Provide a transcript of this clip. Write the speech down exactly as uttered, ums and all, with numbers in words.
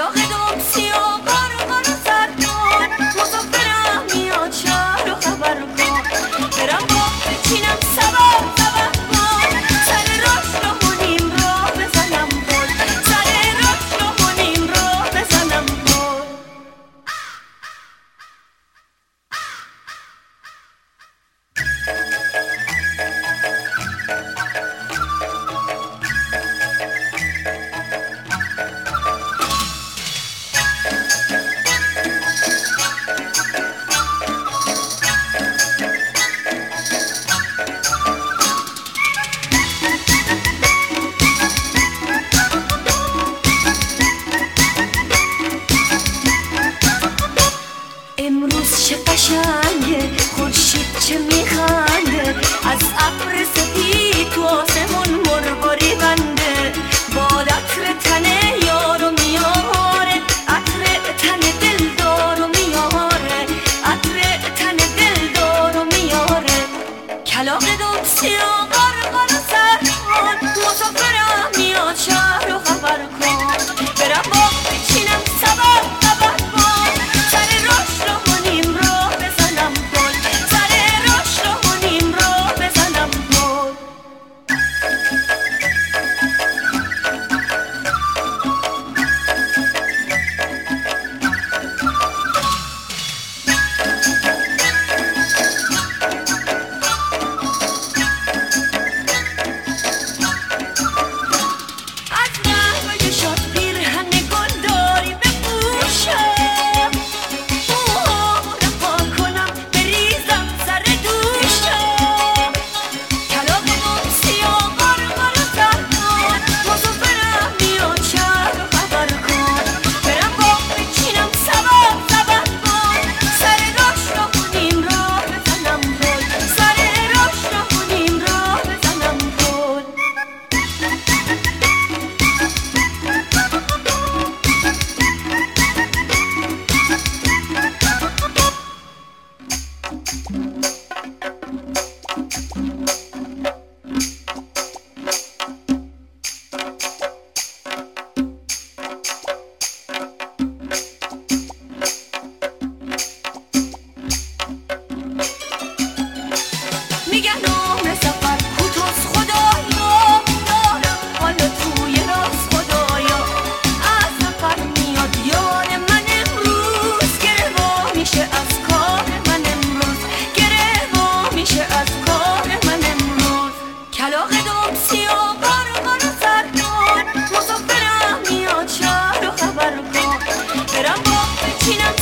کلاغ دم سیاه قارقار و سرکن، مسافرم میاد شهر رو خبر کن. برم باغ بچینم سبب سبب کن، سر راش رو کنیم راه بزنم گل، سر راش رو کنیم راه بزنم گل. امروز چه قشنگه، خورشید چه میخنده، از ابر سپید تو آسمون مرغاری بنده. باد عطر تنه یارو میاره، عطر تن دل دارو میاره، عطر تن دل دارو میاره. کلاغ دم سیاه قارقار و سرکن، مسافرم میاد شهر رو خبر کن. برم باغ بچینم سبب سبب کن، سر راش رو کنیم راه بزنم گل، سر راش رو کنیم راه بزنم گل. از نحوه شاد پیرهن گل داری بپوشم، موهامو رها کنم بریزم سر دوشم. کلاغ دم سیاه قارقار و سرکن، مسافرم میاد شهر رو خبر کن. برم باغ بچینم سبب سبب کن، سر راش رو کنیم راه بزنم گل، سر راش رو کنیم راه بزنم گل. میگن عمر سفر کوتاست خدایا، دارم حالا توی راست خدایا. از سفر میاد یاد من امروز، گره وا میشه از کار من امروز، گره وا میشه از کار من امروز. کلاغ دم سیاه قارقار و سرکن، مسافرم میاد شهر رو خبر کن. برم باغ بچینم